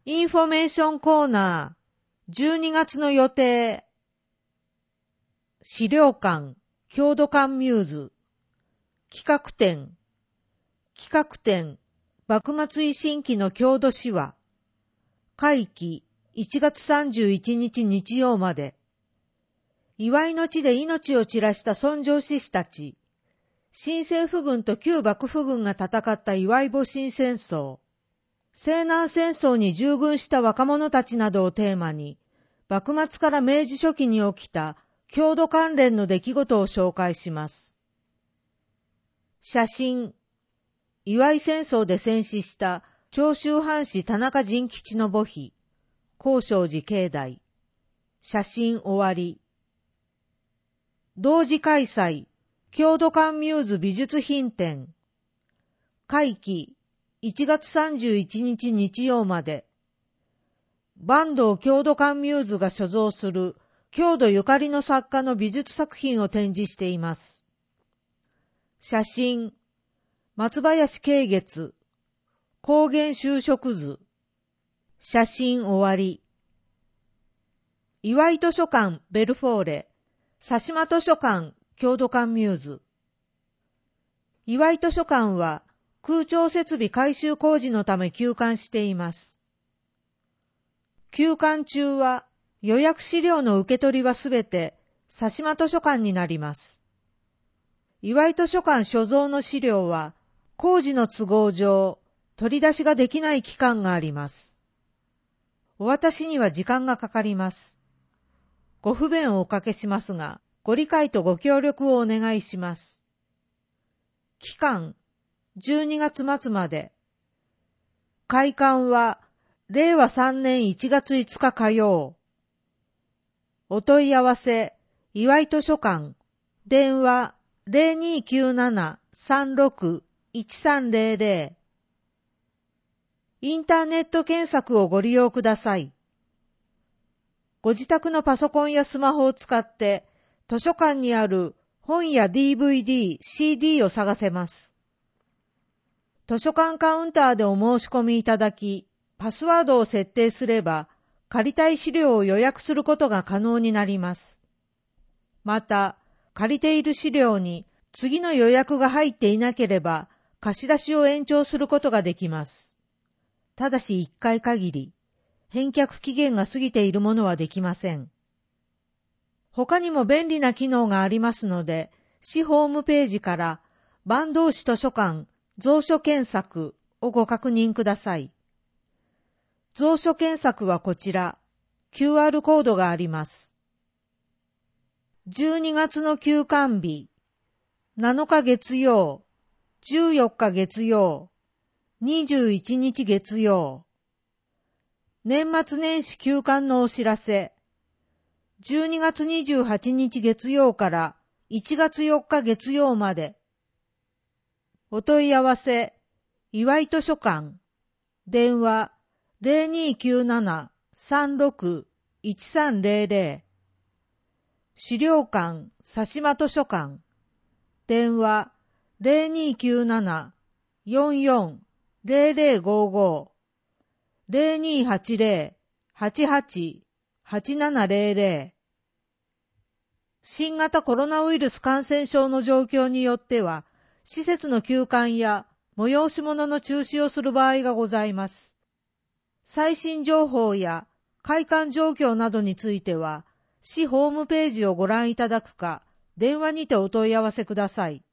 インフォメーションコーナー、12月の予定。資料館、郷土館ミューズ。企画展、幕末維新期の郷土史話。会期、1月31日日曜まで。祝いの地で命を散らした尊上志士たち。新政府軍と旧幕府軍が戦った祝い戊辰戦争。西南戦争に従軍した若者たちなどをテーマに、幕末から明治初期に起きた郷土関連の出来事を紹介します。写真。祝い戦争で戦死した長州藩士田中仁吉の墓碑。高尚寺境内。写真終わり。同時開催。郷土館ミューズ美術品展。会期。1月31日日曜まで。坂東郷土館ミューズが所蔵する郷土ゆかりの作家の美術作品を展示しています。写真。松林慶月。高原就職図。写真終わり。祝い図書館ベルフォーレ。佐島図書館郷土館ミューズ。祝い図書館は、空調設備改修工事のため休館しています。休館中は予約資料の受け取りはすべて佐島図書館になります。祝い図書館所蔵の資料は工事の都合上取り出しができない期間があります。お渡しには時間がかかります。ご不便をおかけしますが、ご理解とご協力をお願いします。期間12月末まで。開館は令和3年1月5日火曜。お問い合わせ、祝い図書館、電話 0297-36-1300。インターネット検索をご利用ください。ご自宅のパソコンやスマホを使って図書館にある本や DVD、CD を探せます。図書館カウンターでお申し込みいただき、パスワードを設定すれば、借りたい資料を予約することが可能になります。また、借りている資料に次の予約が入っていなければ、貸し出しを延長することができます。ただし1回限り、返却期限が過ぎているものはできません。他にも便利な機能がありますので、市ホームページから坂東市図書館蔵書検索をご確認ください。蔵書検索はこちら、QR コードがあります。12月の休館日、7日月曜、14日月曜、21日月曜。年末年始休館のお知らせ。12月28日月曜から1月4日月曜まで。お問い合わせ、祝い図書館、電話0297-36-1300。資料館、佐島図書館、電話0297-44-0055。0280-88-8700。新型コロナウイルス感染症の状況によっては、施設の休館や催し物の中止をする場合がございます。最新情報や開館状況などについては、市ホームページをご覧いただくか、電話にてお問い合わせください。